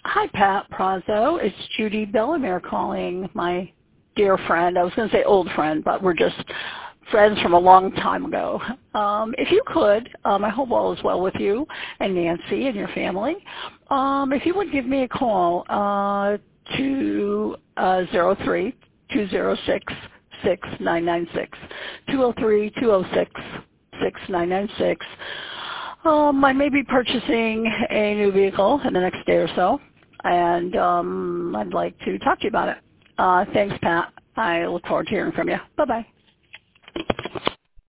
Hi, Pat Prazo. It's Judy Bellamere calling, my dear friend. I was going to say old friend, but we're just friends from a long time ago. If you could, I hope all is well with you and Nancy and your family. If you would give me a call to 03-206-6996, 203-206-6996. I may be purchasing a new vehicle in the next day or so, and I'd like to talk to you about it. Thanks, Pat. I look forward to hearing from you. Bye-bye.